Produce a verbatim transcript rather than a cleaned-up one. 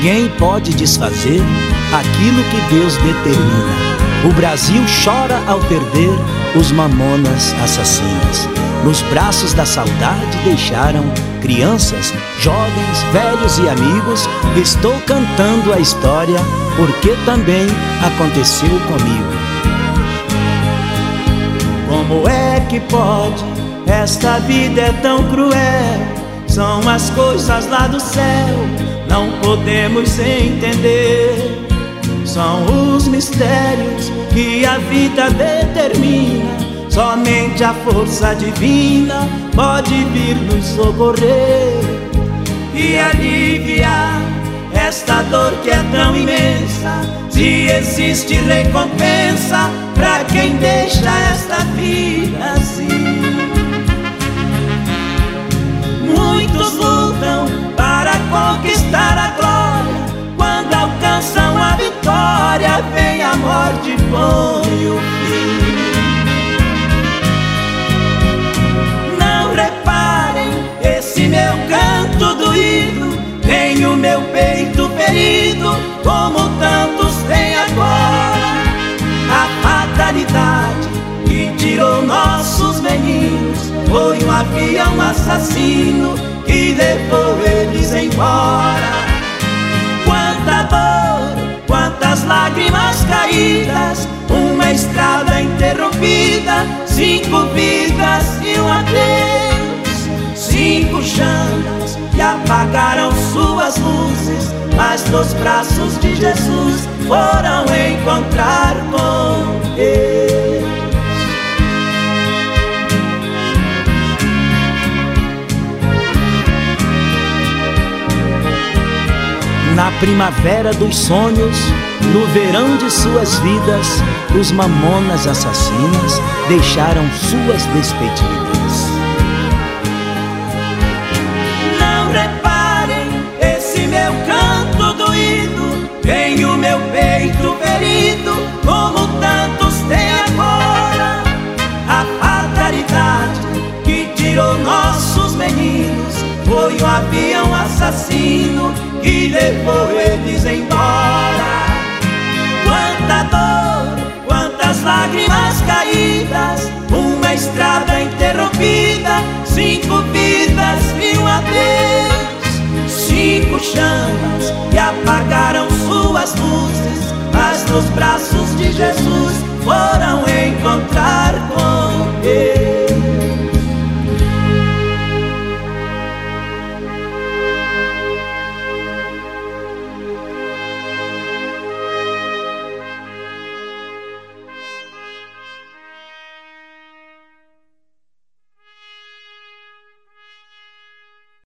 Ninguém pode desfazer aquilo que Deus determina. O Brasil chora ao perder os mamonas assassinas. Nos braços da saudade deixaram crianças, jovens, velhos e amigos. Estou cantando a história porque também aconteceu comigo. Como é que pode? Esta vida é tão cruel. São as coisas lá do céu, não podemos entender. São os mistérios que a vida determina. Somente a força divina pode vir nos socorrer e aliviar esta dor que é tão imensa. Se existe recompensa pra quem deixa esta vida assim. Muitos lutam para conquistar a glória. Quando alcançam a vitória, vem a morte e põe o fim. Não reparem esse meu canto doído, tem o meu peito ferido, como tantos têm agora. A fatalidade que tirou nossos meninos foi um avião assassino que levou eles embora. Quanta dor, quantas lágrimas caídas, uma estrada interrompida, cinco vidas e um adeus. Cinco chamas que apagaram suas luzes, mas nos braços de Jesus foram encontrar com Deus. Na primavera dos sonhos, no verão de suas vidas, os mamonas assassinas deixaram suas despedidas. Não reparem esse meu canto doído, tem o meu peito ferido, como tantos têm agora. A fatalidade que tirou nossos meninos foi um avião assassino que levou eles embora. Quanta dor, quantas lágrimas caídas, uma estrada interrompida, cinco vidas e um adeus. Cinco chamas que apagaram suas luzes, mas nos braços de Jesus foram encontrados.